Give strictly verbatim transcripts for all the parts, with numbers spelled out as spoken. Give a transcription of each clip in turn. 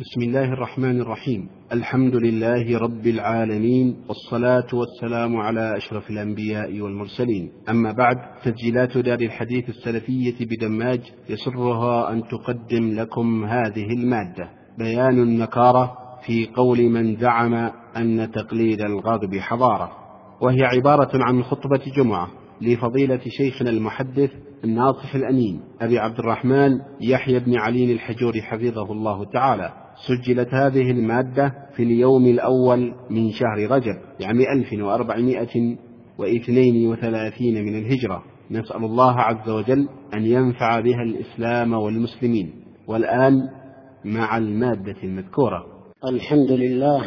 بسم الله الرحمن الرحيم. الحمد لله رب العالمين، والصلاة والسلام على أشرف الأنبياء والمرسلين. أما بعد، تسجيلات دار الحديث السلفية بدماج يسرها أن تقدم لكم هذه المادة: بيان النكارة في قول من زعم أن تقليد الغضب حضارة، وهي عبارة عن خطبة جمعة لفضيلة شيخنا المحدث الناصح الأمين أبي عبد الرحمن يحيى بن علي الحجوري حفظه الله تعالى. سجلت هذه المادة في اليوم الأول من شهر رجب عام ألف وأربعمائة واثنين وثلاثين من الهجرة. نسأل الله عز وجل أن ينفع بها الإسلام والمسلمين. والآن مع المادة المذكورة. الحمد لله،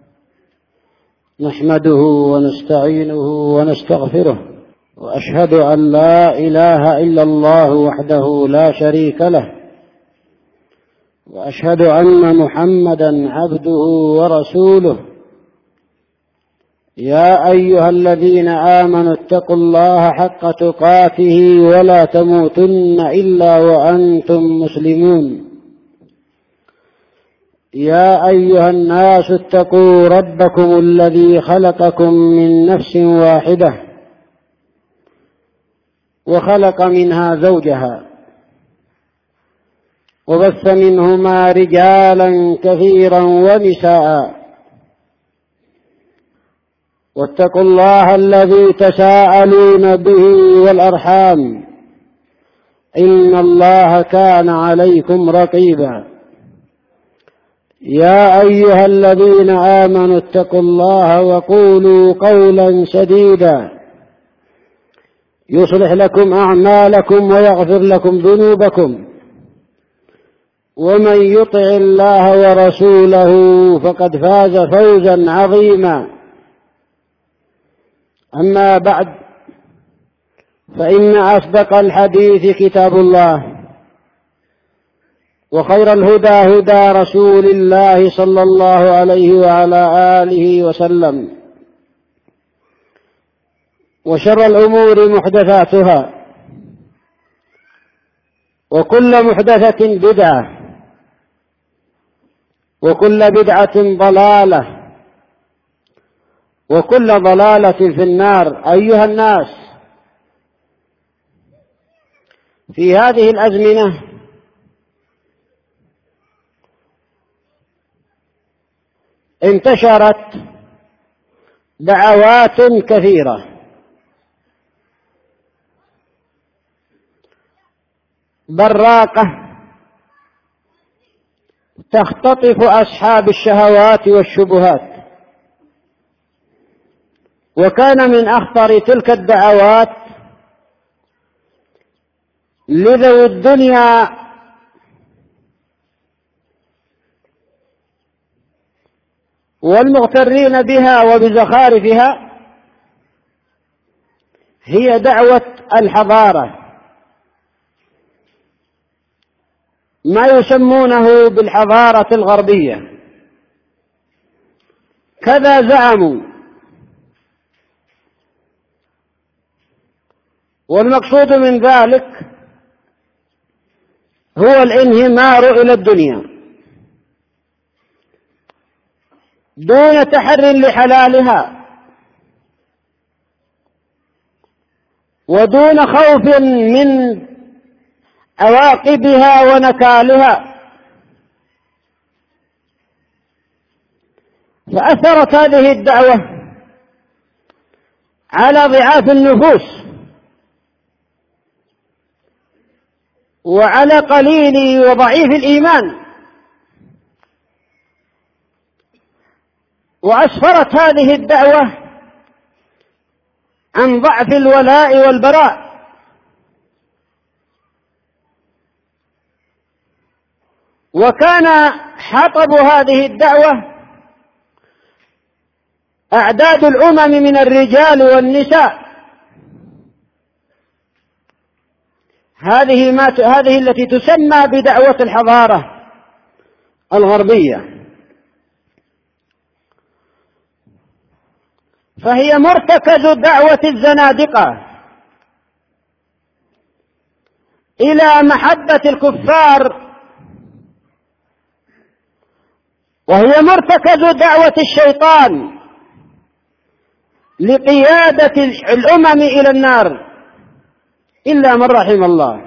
نحمده ونستعينه ونستغفره، وأشهد أن لا إله إلا الله وحده لا شريك له، وأشهد أن محمدا عبده ورسوله. يا أيها الذين آمنوا اتقوا الله حق تقاته ولا تموتن إلا وأنتم مسلمون. يا أيها الناس اتقوا ربكم الذي خلقكم من نفس واحدة وخلق منها زوجها وبث منهما رجالا كثيرا ونساء، واتقوا الله الذي تساءلون به والأرحام، إن الله كان عليكم رقيبا. يا أيها الذين آمنوا اتقوا الله وقولوا قولا سديدا يصلح لكم أعمالكم ويغفر لكم ذنوبكم، ومن يطع الله ورسوله فقد فاز فوزا عظيما. أما بعد، فإن أصدق الحديث كتاب الله، وخير الهدى هدى رسول الله صلى الله عليه وعلى آله وسلم، وشر الأمور محدثاتها، وكل محدثة بدعة، وكل بدعة ضلالة، وكل ضلالة في النار. أيها الناس، في هذه الأزمنة انتشرت دعوات كثيرة براقة تختطف أصحاب الشهوات والشبهات، وكان من أخطر تلك الدعوات لذوي الدنيا والمغترين بها وبزخارفها هي دعوة الحضارة، ما يسمونه بالحضارة الغربية، كذا زعموا. والمقصود من ذلك هو الانهمار إلى الدنيا دون تحر لحلالها، ودون خوف من عواقبها ونكالها. فأثرت هذه الدعوة على ضعاف النفوس وعلى قليل وضعيف الإيمان، وأسفرت هذه الدعوة عن ضعف الولاء والبراء، وكان حطب هذه الدعوة أعداد الأمم من الرجال والنساء. هذه ما ت... هذه التي تسمى بدعوة الحضارة الغربية، فهي مرتكز دعوة الزنادقة إلى محبة الكفار وهي مرتكز دعوة الشيطان لقيادة الأمم إلى النار إلا من رحم الله.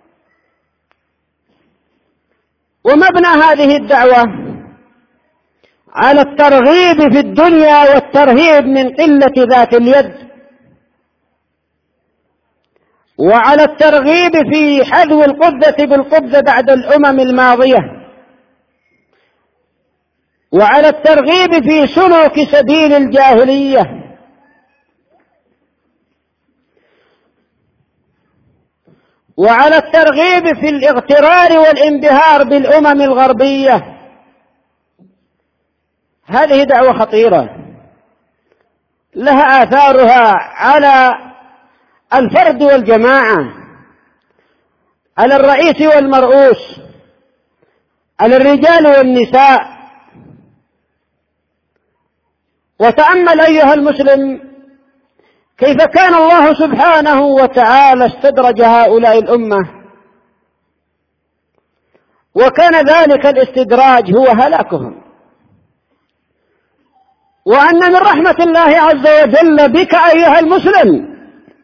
ومبنى هذه الدعوة على الترغيب في الدنيا والترهيب من قلة ذات اليد، وعلى الترغيب في حذو القبة بالقبة بعد الأمم الماضية، وعلى الترغيب في سلوك سبيل الجاهلية، وعلى الترغيب في الاغترار والانبهار بالأمم الغربية. هذه دعوة خطيرة لها آثارها على الفرد والجماعة، على الرئيس والمرؤوس، على الرجال والنساء. وتأمل أيها المسلم كيف كان الله سبحانه وتعالى استدرج هؤلاء الأمة، وكان ذلك الاستدراج هو هلاكهم. وأن من رحمة الله عز وجل بك أيها المسلم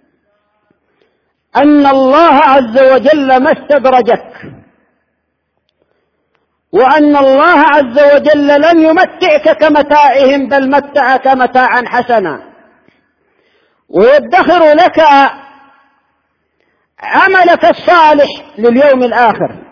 أن الله عز وجل ما استدرجك، وأن الله عز وجل لم يمتعك كمتاعهم بل متعك متاعا حسنا، ويدخر لك عملك الصالح لليوم الآخر.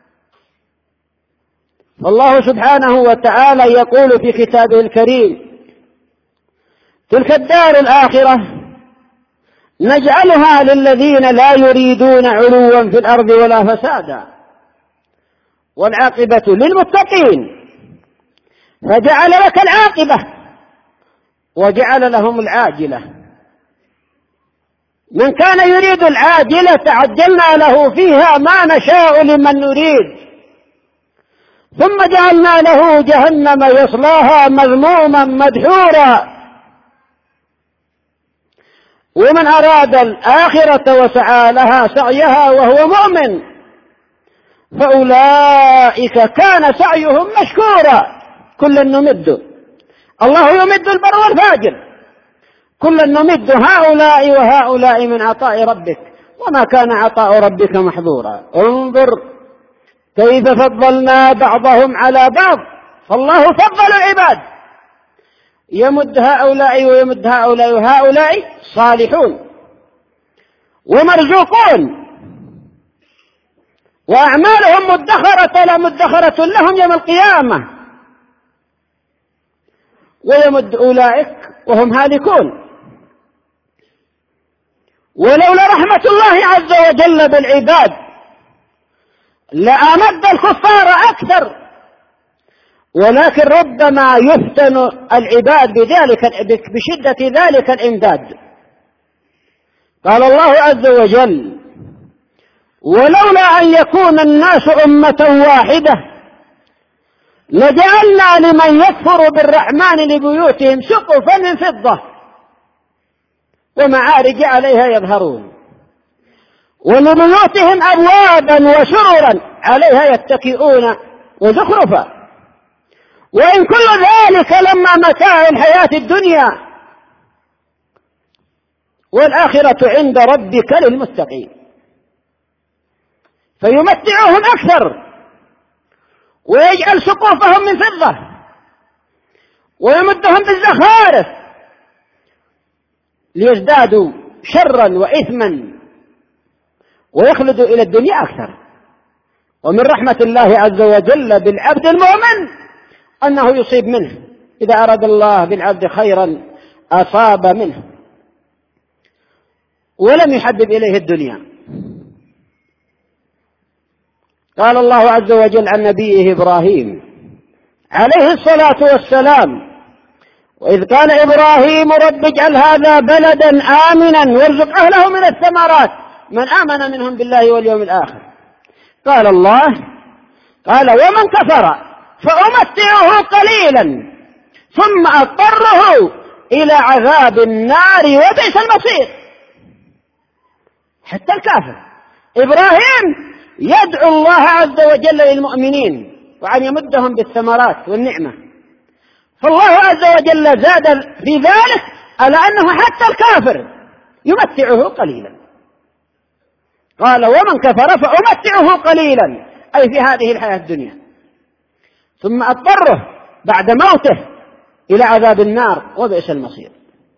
فالله سبحانه وتعالى يقول في كتابه الكريم: تلك الدار الآخرة نجعلها للذين لا يريدون علوا في الأرض ولا فسادا والعاقبة للمتقين. فجعل لك العاقبة وجعل لهم العاجلة. من كان يريد العاجلة عجلنا له فيها ما نشاء لمن نريد، ثم جعلنا له جهنم يصلاها مذموما مدحورا. ومن أراد الآخرة وسعى لها سعيها وهو مؤمن فأولئك كان سعيهم مشكورا. كلا نمد، الله يمد البر والفاجر، كلا نمد هؤلاء وهؤلاء من عطاء ربك وما كان عطاء ربك محظورا. انظر كيف فضلنا بعضهم على بعض، فالله فضل العباد، يمد هؤلاء ويمد هؤلاء، وهؤلاء صالحون ومرزوقون وأعمالهم مدخرة لا مدخرة لهم يوم القيامة، ويمد أولئك وهم هالكون. ولولا رحمة الله عز وجل بالعباد لأمد الكفار أكثر، ولكن ربما يفتن العباد بذلك بشدة ذلك الإمداد. قال الله عز وجل: ولولا أن يكون الناس أمة واحدة لجعلنا لمن يكفر بالرحمن لبيوتهم سقفا من فضة ومعارج عليها يظهرون ولبيوتهم أبوابا وسررا عليها يتكئون وزخرفا وإن كل ذلك لما متاع الحياة الدنيا والآخرة عند ربك للمتقين. فيمتعهم أكثر ويجعل سقوفهم من فضة ويمدهم بالزخارف ليزدادوا شرا وإثما ويخلدوا إلى الدنيا أكثر. ومن رحمة الله عز وجل بالعبد المؤمن أنه يصيب منه، إذا أراد الله بالعبد خيرا أصاب منه ولم يحبب إليه الدنيا. قال الله عز وجل عن نبيه إبراهيم عليه الصلاة والسلام: وإذ قال إبراهيم رب اجعل هذا بلدا آمنا وارزق أهله من الثمرات من آمن منهم بالله واليوم الآخر. قال الله قال ومن كفر فأمتعه قليلا ثم أضطره إلى عذاب النار وبئس المصير. حتى الكافر إبراهيم يدعو الله عز وجل للمؤمنين وأن يمدهم بالثمرات والنعمة، فالله عز وجل زاد في ذلك على أنه حتى الكافر يمتعه قليلا. قال ومن كفر فأمتعه قليلا، أي في هذه الحياة الدنيا، ثم أضطره بعد موته إلى عذاب النار وبئس المصير.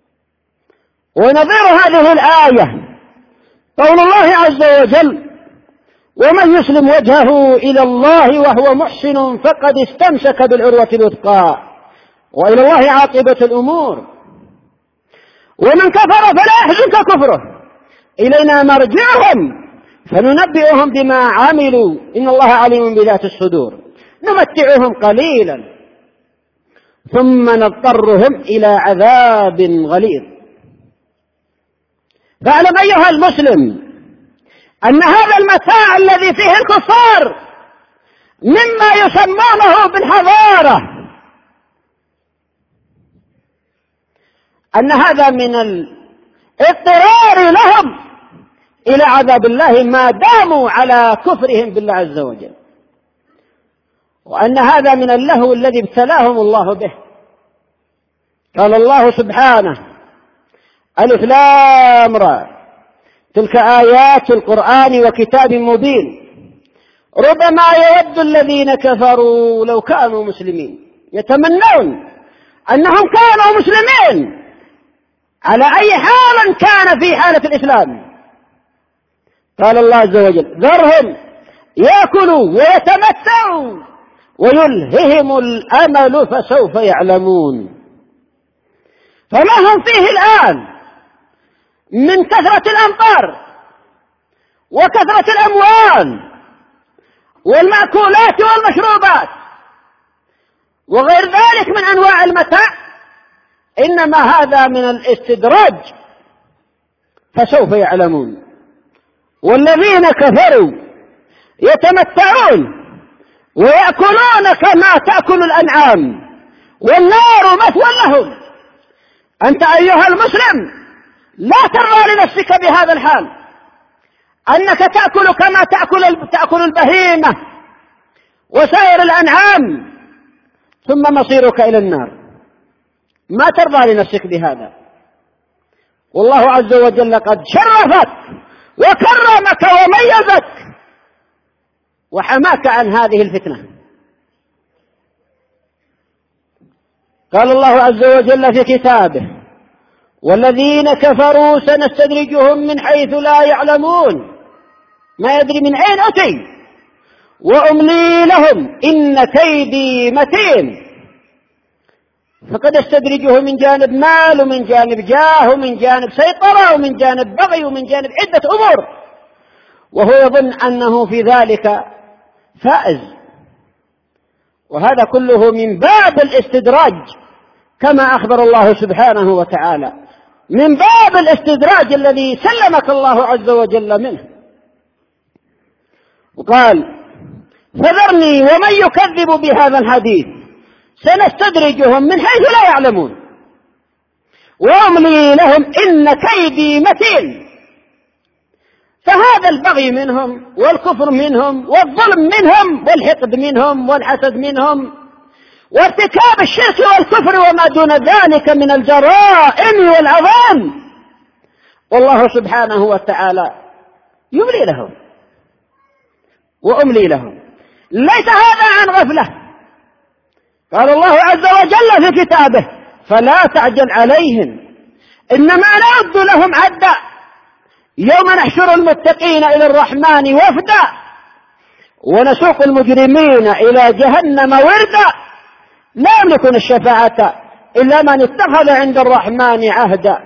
ونظير هذه الآية قول الله عز وجل ومن يسلم وجهه إلى الله وهو محسن فقد استمسك بالعروة الوثقى وإلى الله عاقبة الأمور. ومن كفر فلا يحزنك كفره إلينا مرجعهم فننبئهم بما عملوا إن الله عليم بذات الصدور. نمتعهم قليلا ثم نضطرهم إلى عذاب غليظ. فاعلم أيها المسلم أن هذا المتاع الذي فيه الكفار مما يسمونه بالحضارة، أن هذا من الاضطرار لهم إلى عذاب الله ما داموا على كفرهم بالله عز وجل، وأن هذا من اللهو الذي ابتلاهم الله به. قال الله سبحانه ألف لام را تلك آيات القرآن وكتاب مبين ربما يود الذين كفروا لو كانوا مسلمين، يتمنون أنهم كانوا مسلمين على أي حال كان في حالة الإسلام. قال الله عز وجل ذرهم يأكلوا ويتمتعوا ويلههم الأمل فسوف يعلمون. فما هم فيه الآن من كثرة الأمطار وكثرة الأموال والمأكولات والمشروبات وغير ذلك من أنواع المتاع، إنما هذا من الاستدراج فسوف يعلمون. والذين كفروا يتمتعون ويأكلون كما تأكل الأنعام والنار مثوى لهم. أنت أيها المسلم لا ترضى لنفسك بهذا الحال، أنك تأكل كما تأكل, تأكل البهيمة وسائر الأنعام ثم مصيرك إلى النار. ما ترضى لنفسك بهذا، والله عز وجل قد شرفك وكرمك وميزك وحماك عن هذه الفتنة. قال الله عز وجل في كتابه والذين كفروا سنستدرجهم من حيث لا يعلمون ما يدري من أين أتي وأملي لهم إن كيدي متين. فقد استدرجه من جانب مال ومن جانب جاه ومن جانب سيطرة ومن جانب بغي ومن جانب عدة أمور، وهو يظن أنه في ذلك فائز. وهذا كله من باب الاستدراج كما أخبر الله سبحانه وتعالى، من باب الاستدراج الذي سلمك الله عز وجل منه. وقال فذرني ومن يكذب بهذا الحديث سنستدرجهم من حيث لا يعلمون وأملي لهم إن كيدي متين. فهذا البغي منهم والكفر منهم والظلم منهم والحقد منهم والحسد منهم وارتكاب الشرك والكفر وما دون ذلك من الجرائم والعظام، والله سبحانه وتعالى يملي لهم وأملي لهم. ليس هذا عن غفلة. قال الله عز وجل في كتابه فلا تعجل عليهم إنما نعد لهم عدا يوم نحشر المتقين إلى الرحمن وفدا ونسوق المجرمين إلى جهنم وردا لا يملكون الشفاعة إلا من اتخذ عند الرحمن عهدا.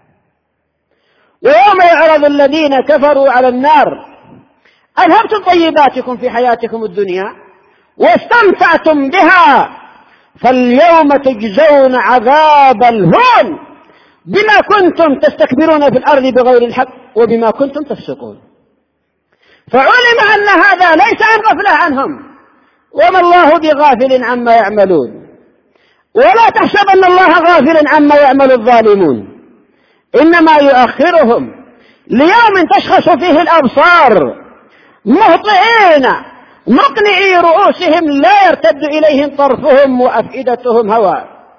ويوم يعرض الذين كفروا على النار أذهبتم طيباتكم في حياتكم الدنيا واستمتعتم بها فاليوم تجزون عذاب الهون بما كنتم تستكبرون في الأرض بغير الحق وبما كنتم تفسقون. فعلم أن هذا ليس عن غفلة عنهم وما الله بغافل عما يعملون، ولا تحسبن الله غافلا عما يعمل الظالمون، إنما يؤخرهم ليوم تشخص فيه الأبصار مهطعين مقنعي رؤوسهم لا يرتد إليهم طرفهم وأفئدتهم هواء.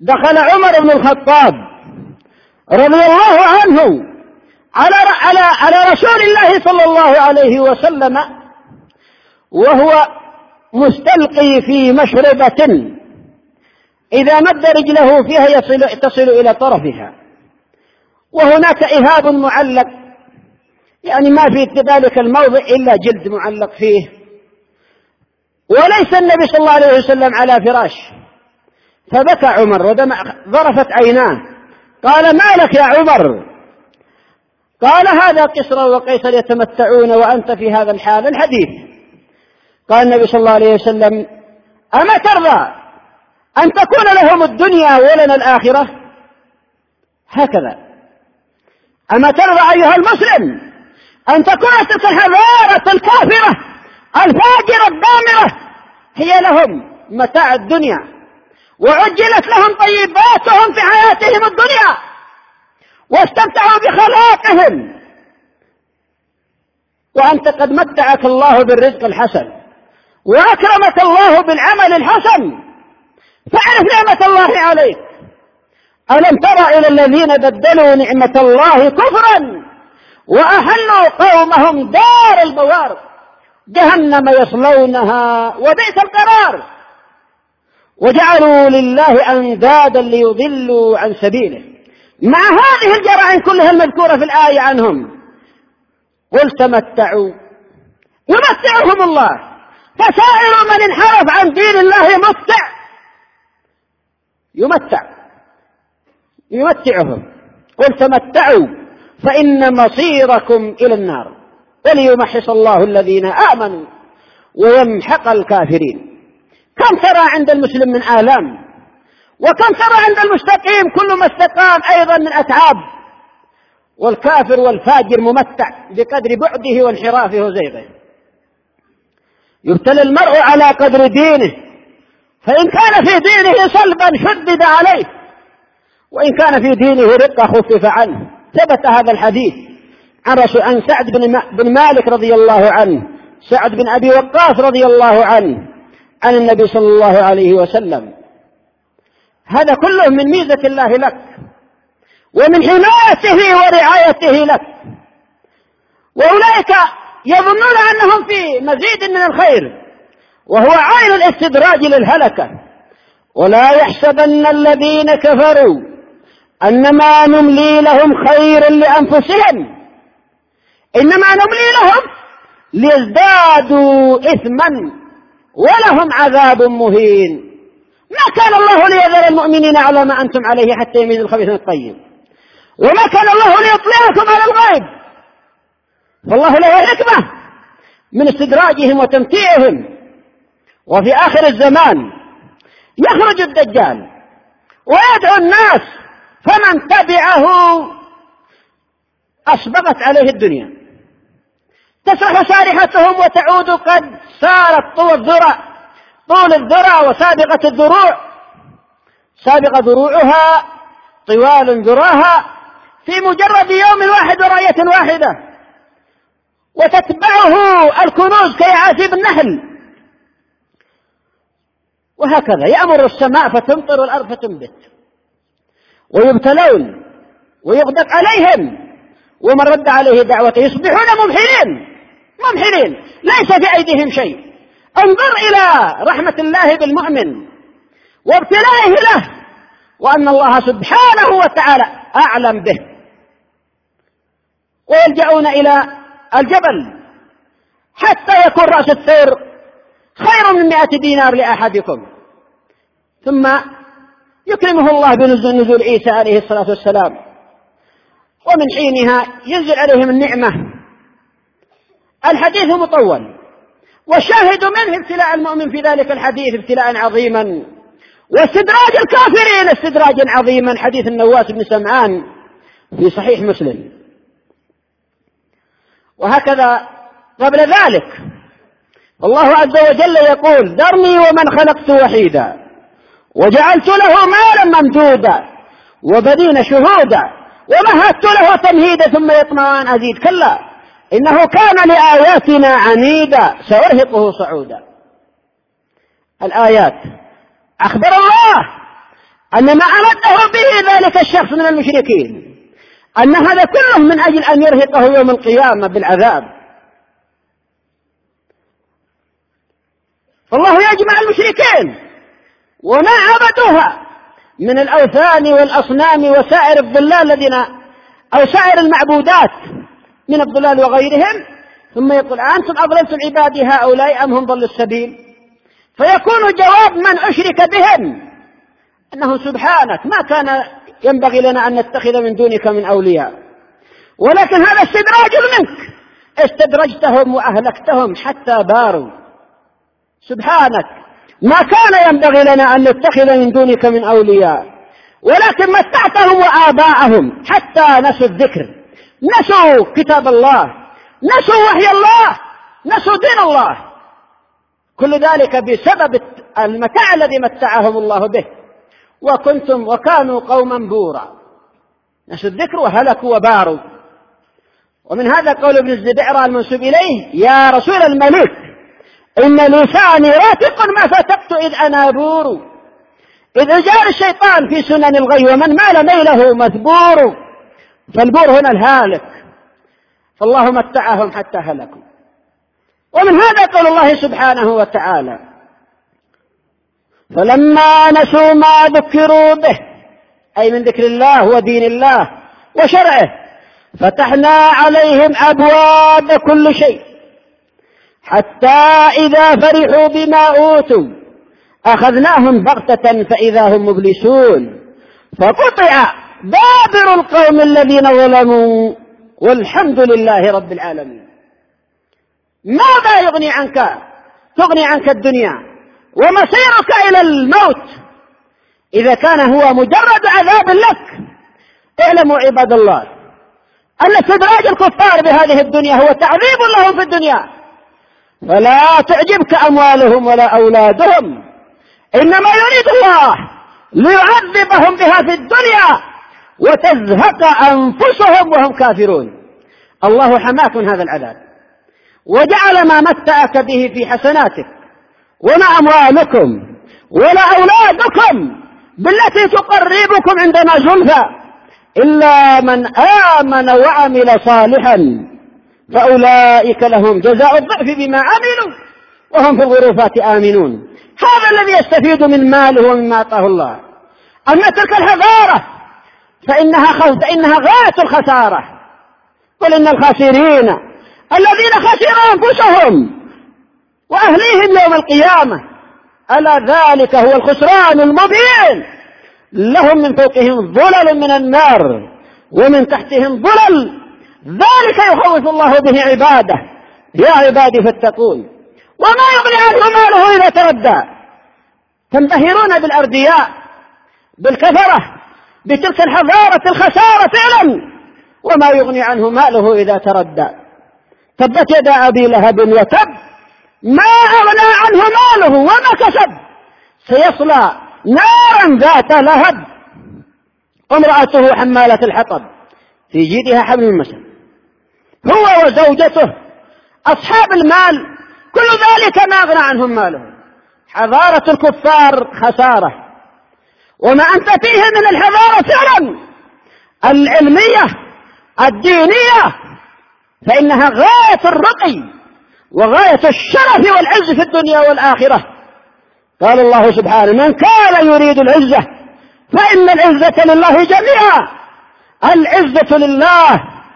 دخل عمر بن الخطاب رضي الله عنه على على على رسول الله صلى الله عليه وسلم وهو مستلقي في مشربة إذا مد رجله فيها يصل تصل إلى طرفها، وهناك إهاب معلق، يعني ما في ذلك الموضع إلا جلد معلق فيه، وليس النبي صلى الله عليه وسلم على فراش. فبكى عمر وذرفت عيناه، قال: ما لك يا عمر؟ قال: هذا كسرى وقيصر يتمتعون وأنت في هذا الحال. الحديث. قال النبي صلى الله عليه وسلم: أما ترضى أن تكون لهم الدنيا ولنا الآخرة؟ هكذا. أما ترضى أيها المسلم أن تكون تلك الحضارة الكافرة الفاجرة الدامرة هي لهم متاع الدنيا، وعجلت لهم طيباتهم في حياتهم الدنيا، واستمتعوا بخلاقهم، وأنت قد متعك الله بالرزق الحسن وأكرمك الله بالعمل الحسن، فاعرف نعمة الله عليك. ألم تر إلى الذين بدلوا نعمة الله كفرا وأحلوا قومهم دار البوار جهنم يصلونها وبئس القرار وجعلوا لله أندادا ليضلوا عن سبيله. مع هذه الجرائم كلها المذكورة في الآية عنهم قل تمتعوا يمتعهم الله، فسائر من انحرف عن دين الله متع يمتع يمتعهم. قل تمتعوا فإن مصيركم إلى النار وليمحص الله الذين آمنوا ويمحق الكافرين. كم ترى عند المسلم من آلام، وكم ترى عند المستقيم كل ما استقام أيضا من أتعاب، والكافر والفاجر ممتع بقدر بعده وانحرافه وزيغه. يبتلى المرء على قدر دينه، فإن كان في دينه صلبا شدد عليه، وإن كان في دينه رقة خفف عنه. ثبت هذا الحديث عن رسول عن سعد بن مالك رضي الله عنه، سعد بن أبي وقاص رضي الله عنه، عن النبي صلى الله عليه وسلم. هذا كله من ميزة الله لك ومن حمايته ورعايته لك، وأولئك يظنون أنهم في مزيد من الخير، وهو عين الاستدراج للهلكة. ولا يحسبن الذين كفروا أنما نملي لهم خير لأنفسهم، إنما نملي لهم ليزدادوا إثما ولهم عذاب مهين. ما كان الله ليذر المؤمنين على ما أنتم عليه حتى يميز الخبيث من الطيب، وما كان الله ليطلعكم على الغيب، فالله له حكمة من استدراجهم وتمتيعهم. وفي آخر الزمان يخرج الدجال ويدعو الناس، فمن تبعه أسبغت عليه الدنيا، تسرح سارحتهم وتعود قد صارت طول الذرع طول الذرع وسابقة الذروع، سابق ذروعها طوال ذراها في مجرد يوم واحد ورأية واحدة، وتتبعه الكنوز كيعاسيب النحل، وهكذا يأمر السماء فتمطر والأرض فتنبت، ويبتلون ويغدق عليهم، ومن رد عليه دعوته يصبحون ممحلين ممحلين ليس في أيديهم شيء. انظر إلى رحمة الله بالمؤمن وابتلائه له، وأن الله سبحانه وتعالى أعلم به. ويلجؤون إلى الجبل حتى يكون رأس الثور خير من مئة دينار لأحدكم، ثم يكرمه الله بنزول نزول عيسى عليه الصلاة والسلام، ومن حينها ينزل عليهم النعمة. الحديث مطول، والشاهد منه ابتلاء المؤمن في ذلك الحديث ابتلاء عظيما، واستدراج الكافرين استدراجا عظيما. حديث النواس بن سمعان في صحيح مسلم. وهكذا قبل ذلك الله عز وجل يقول: ذرني ومن خلقت وحيدا وجعلت له مالا ممدودا وبنين شهودا ومهدت له تمهيدا ثم يطمع أن أزيد كلا إنه كان لآياتنا عنيدا سأرهقه صعودا. الآيات أخبر الله أن ما أرده به ذلك الشخص من المشركين أن هذا كله من أجل أن يرهقه يوم القيامة بالعذاب. فالله يجمع المشركين وما عبدوها من الأوثان والأصنام وسائر الضلال الذين أو سائر المعبودات من الضلال وغيرهم، ثم يقول أنتم أضللتم عبادي هؤلاء أم هم ضلوا السبيل؟ فيكون جواب من أشرك بهم أنه سبحانك ما كان ينبغي لنا أن نتخذ من دونك من أولياء، ولكن هذا استدراج منك، استدرجتهم وأهلكتهم حتى باروا. سبحانك ما كان ينبغي لنا أن نتخذ من دونك من أولياء، ولكن متعتهم وآباءهم حتى نسوا الذكر، نسوا كتاب الله، نسوا وحي الله، نسوا دين الله. كل ذلك بسبب المتاع الذي متعهم الله به، وكنتم وكانوا قوما بورا، نسوا الذكر وهلكوا وباروا. ومن هذا قول ابن الزبير المنسوب إليه: يا رسول الملك إن لساني راتق ما فتقت إذ أنا بور، إذ جار الشيطان في سنن الغي ومن مال ميله مثبور. فالبور هنا الهالك، فالله متعهم حتى هلكوا. ومن هذا قول الله سبحانه وتعالى: فلما نسوا ما ذكروا به، أي من ذكر الله ودين الله وشرعه، فتحنا عليهم أبواب كل شيء حتى إذا فرحوا بما أوتوا أخذناهم بغتة فإذا هم مبلسون، فقطع دابر القوم الذين ظلموا والحمد لله رب العالمين. ماذا يغني عنك؟ تغني عنك الدنيا ومصيرك إلى الموت إذا كان هو مجرد عذاب لك. اعلموا عباد الله أن استدراج الكفار بهذه الدنيا هو تعذيب لهم في الدنيا، فلا تعجبك أموالهم ولا أولادهم، إنما يريد الله ليعذبهم بها في الدنيا وتزهق أنفسهم وهم كافرون. الله حماك من هذا العذاب وجعل ما متعك به في حسناتك، وما أموالكم ولا أولادكم بالتي تقربكم عندنا زلفى إلا من آمن وعمل صالحا فأولئك لهم جزاء الضعف بما عملوا وهم في الغرفات آمنون. هذا الذي يستفيد من ماله ومما أعطاه الله. أما تلك الحضارة فإنها خوف، فإنها غاية الخسارة. قل إن الخاسرين الذين خسروا أنفسهم وأهليهم يوم القيامة، ألا ذلك هو الخسران المبين. لهم من فوقهم ظلل من النار ومن تحتهم ظلل، ذلك يخوف الله به عباده، يا عبادي فاتقون. وما يغني عنه ماله إذا تردى. تنبهرون بالأردياء بالكفرة بتلك الحضارة الخسارة فعلا، وما يغني عنه ماله إذا تردى. تبت يدا أبي لهب وتب ما أغنى عنه ماله وما كسب، سيصلى نارا ذات لهب امرأته حمالة الحطب في جيدها حبل من مسد. هو وزوجته أصحاب المال كل ذلك ما أغنى عنهم ماله. حضارة الكفار خسارة، وما أنت فيه من الحضارة فعلا العلمية الدينية فإنها غاية الرقي وغاية الشرف والعز في الدنيا والآخرة. قال الله سبحانه: من كان يريد العزة فإن العزة لله جميعا. العزة لله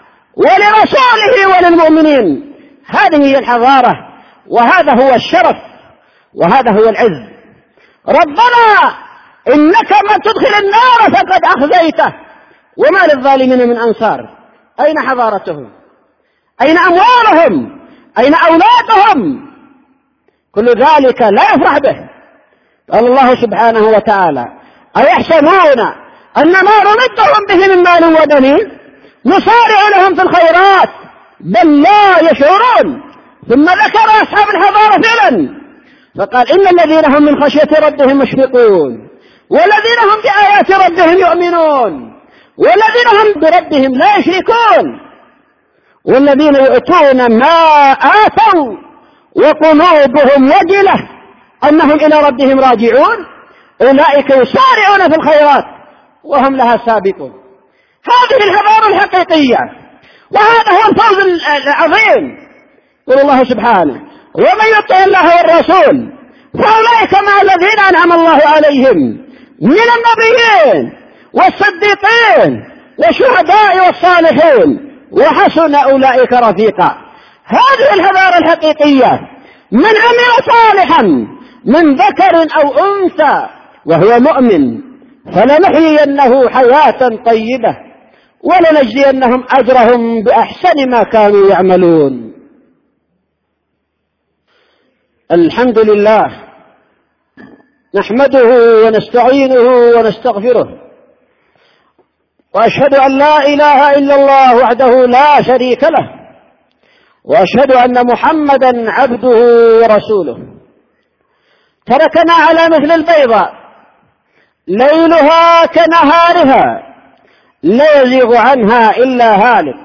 ولرسوله وللمؤمنين. هذه هي الحضارة، وهذا هو الشرف، وهذا هو العز. ربنا إنك من تدخل النار فقد أخزيته وما للظالمين من أنصار. أين حضارتهم؟ أين أموالهم؟ أين أولادهم؟ كل ذلك لا يفرح به. قال الله سبحانه وتعالى: أيحسبون أن ما نمدهم به من مال وبنين نسارع لهم في الخيرات بل لا يشعرون. ثم ذكر أصحاب الحضارة فعلا فقال: إن الذين هم من خشية ربهم مشفقون والذين هم بآيات ربهم يؤمنون والذين هم بربهم لا يشركون والذين يؤتون ما آتوا وقلوبهم وجلة أنهم إلى ربهم راجعون. أولئك يسارعون في الخيرات وهم لها سابقون. هذه الحضارة الحقيقية، وهذا هو الفوز العظيم. يقول الله سبحانه: ومن يطع الله والرسول فأولئك مع الذين أنعم الله عليهم من النبيين والصديقين والشهداء والصالحين وحسن أولئك رفيقا. هذه الحضارة الحقيقية. من عمل صالحا من ذكر أو أنثى وهو مؤمن فلنحيينه حياة طيبة ولنجزينهم أجرهم بأحسن ما كانوا يعملون. الحمد لله نحمده ونستعينه ونستغفره، وأشهد أن لا إله إلا الله وحده لا شريك له، وأشهد أن محمدا عبده ورسوله. تركنا على مثل البيضاء ليلها كنهارها لا يزيغ عنها إلا هالك.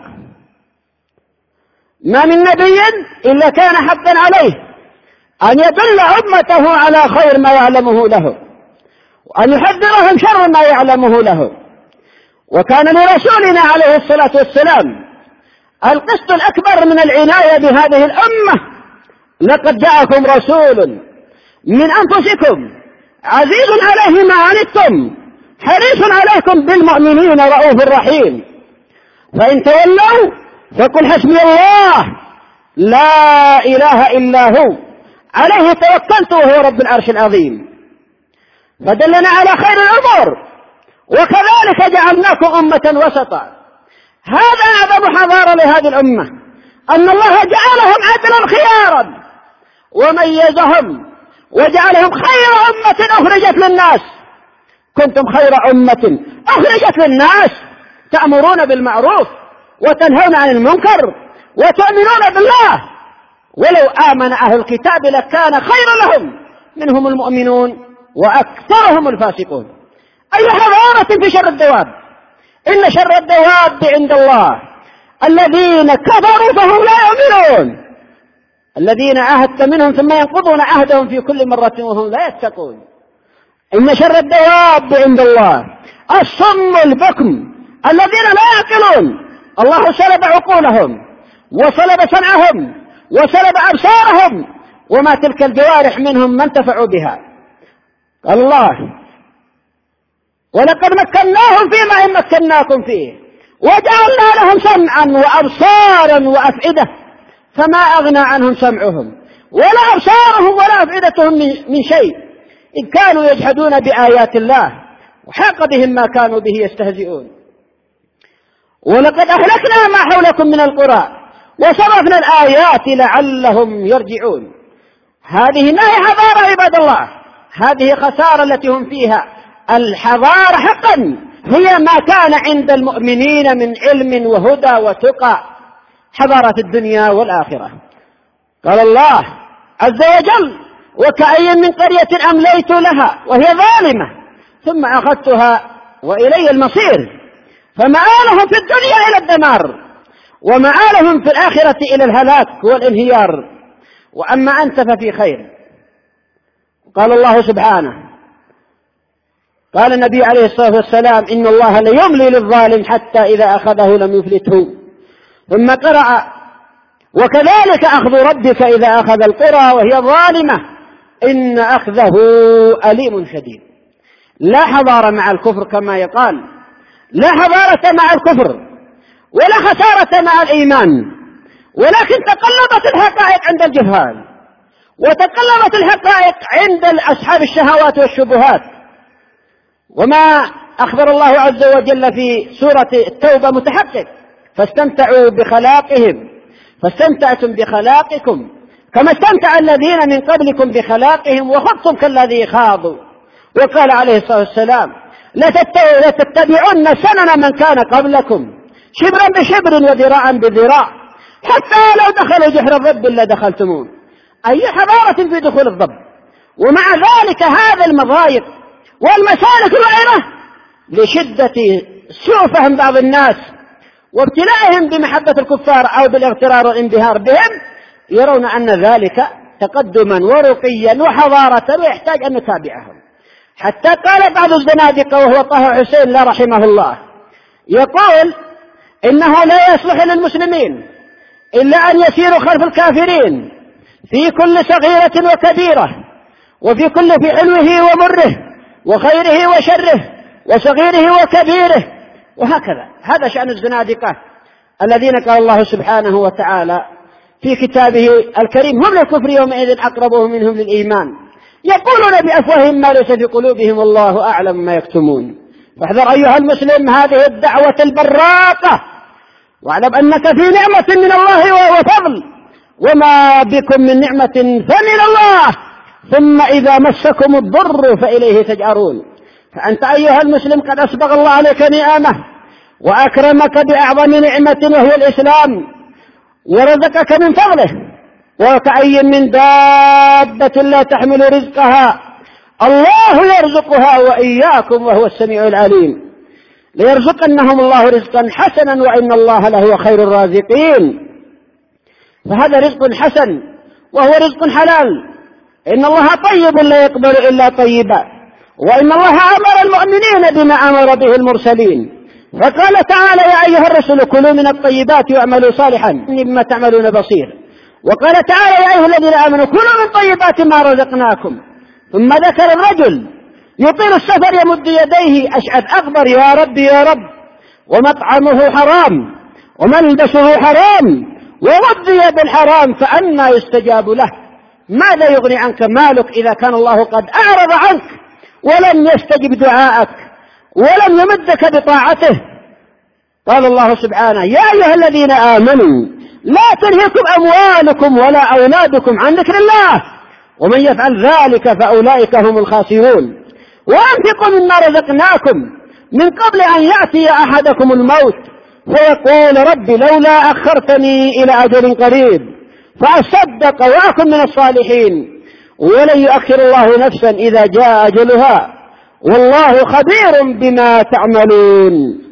ما من نبي إلا كان حقا عليه أن يدل أمته على خير ما يعلمه له، وأن يحذرهم شر ما يعلمه له. وكان لرسولنا عليه الصلاة والسلام القسط الأكبر من العناية بهذه الأمة. لقد جاءكم رسول من أنفسكم عزيز عليه ما عنتم حريص عليكم بالمؤمنين رؤوف رحيم. فإن تولوا فقل حسبي الله لا إله إلا هو عليه توكلت وهو رب العرش العظيم. فدلنا على خير الأمور، وكذلك جعلناكم أمة وسطا. هذا أعظم حضارة لهذه الأمة، أن الله جعلهم عدلا خيارا وميزهم وجعلهم خير أمة أخرجت للناس. كنتم خير أمة أخرجت للناس تأمرون بالمعروف وتنهون عن المنكر وتؤمنون بالله. ولو آمن أهل الكتاب لكان خيرا لهم منهم المؤمنون وأكثرهم الفاسقون. أي حضارة في شر الدواب. إن شر الدواب عند الله الذين كفروا فهم لا يؤمنون، الذين عاهدت منهم ثم ينقضون عهدهم في كل مرة وهم لا يتقون. إن شر الدواب عند الله الصم البكم الذين لا يعقلون. الله سلب عقولهم وسلب سمعهم وسلب أبصارهم، وما تلك الجوارح منهم ما انتفعوا بها. قال الله: ولقد مكناهم فيما إن مكناكم فيه وجعلنا لهم سمعا وأبصارا وأفئدة فما أغنى عنهم سمعهم ولا أبصارهم ولا أفئدتهم من شيء إذ كانوا يجحدون بآيات الله وحاق بهم ما كانوا به يستهزئون. ولقد أهلكنا ما حولكم من القرى وصرفنا الآيات لعلهم يرجعون. هذه ما هي حضارة عباد الله، هذه خسارة التي هم فيها. الحضارة حقا هي ما كان عند المؤمنين من علم وهدى وتقى، حضارة الدنيا والآخرة. قال الله عز وجل: وكأي من قرية أمليت لها وهي ظالمة ثم أخذتها وإلي المصير. فمآلهم في الدنيا إلى الدمار ومآلهم في الآخرة إلى الهلاك والانهيار. وأما أنت ففي خير. قال الله سبحانه، قال النبي عليه الصلاة والسلام: إن الله ليملي للظالم حتى إذا أخذه لم يفلته. ثم قرأ: وكذلك أخذ ربك إذا أخذ القرى وهي ظالمة إن أخذه أليم شديد. لا حضارة مع الكفر كما يقال، لا حضارة مع الكفر ولا خسارة مع الإيمان، ولكن تقلبت الحقائق عند الجهال وتقلبت الحقائق عند أصحاب الشهوات والشبهات. وما أخبر الله عز وجل في سورة التوبة متحقق: فاستمتعوا بخلاقهم فاستمتعتم بخلاقكم كما استمتع الذين من قبلكم بخلاقهم وخضتم كالذي خاضوا. وقال عليه الصلاة والسلام: لتتبعن سنن من كان قبلكم شبرا بشبر وذراعا بذراع حتى لو دخلوا جحر الضب لدخلتموه. أي حضارة في دخول الضب. ومع ذلك هذا المضايق والمسالك الوعرة لشدة سوء فهم بعض الناس وابتلائهم بمحبة الكفار أو بالاغترار والانبهار بهم، يرون أن ذلك تقدما ورقيا وحضارة ويحتاج أن نتابعهم. حتى قال بعض الزنادقة وهو طه حسين لا رحمه الله يقول إنه لا يصلح للمسلمين إلا أن يسيروا خلف الكافرين في كل صغيرة وكبيرة، وفي كل في حلوه ومره وخيره وشره وصغيره وكبيره، وهكذا. هذا شأن الزنادقة الذين قال الله سبحانه وتعالى في كتابه الكريم هم للكفر يومئذ أقربهم منهم للإيمان يقولون بأفواههم ما ليس في قلوبهم والله أعلم ما يكتمون. فاحذر أيها المسلم هذه الدعوة البراقة، واعلم أنك في نعمة من الله وفضل، وما بكم من نعمة فمن الله، ثم إذا مسكم الضر فإليه تجأرون. فأنت أيها المسلم قد أسبغ الله عليك نعمة وأكرمك بأعظم نعمة وهي الإسلام، ورزقك من فضله. وكأي من دابة لا تحمل رزقها الله يرزقها وإياكم وهو السميع العليم. ليرزقنهم الله رزقا حسنا وإن الله لهو خير الرازقين. فهذا رزق حسن وهو رزق حلال. إن الله طيب لا يقبل إلا طيبا، وإن الله أمر المؤمنين بما أمر به المرسلين. فقال تعالى يا أيها الرسل كلوا من الطيبات واعملوا صالحا إني بما تعملون بصير. وقال تعالى يا أيها الذين آمنوا كلوا من طيبات ما رزقناكم. ثم ذكر الرجل يطيل السفر يمد يديه أشعث أغبر يا رب يا رب، ومطعمه حرام وملبسه حرام وغذي بالحرام فأنى يستجاب له. ماذا يغني عنك مالك إذا كان الله قد أعرض عنك ولم يستجب دعاءك ولم يمدك بطاعته؟ قال الله سبحانه يا أيها الذين آمنوا لا تلهكم أموالكم ولا أولادكم عن ذكر الله ومن يفعل ذلك فأولئك هم الخاسرون. وأنفقوا مما رزقناكم من قبل أن يأتي أحدكم الموت فيقول رب لولا أخرتني إلى أجل قريب فأصدق وأكن من الصالحين ولن يؤخر الله نفسا إذا جاء أجلها والله خبير بما تعملون.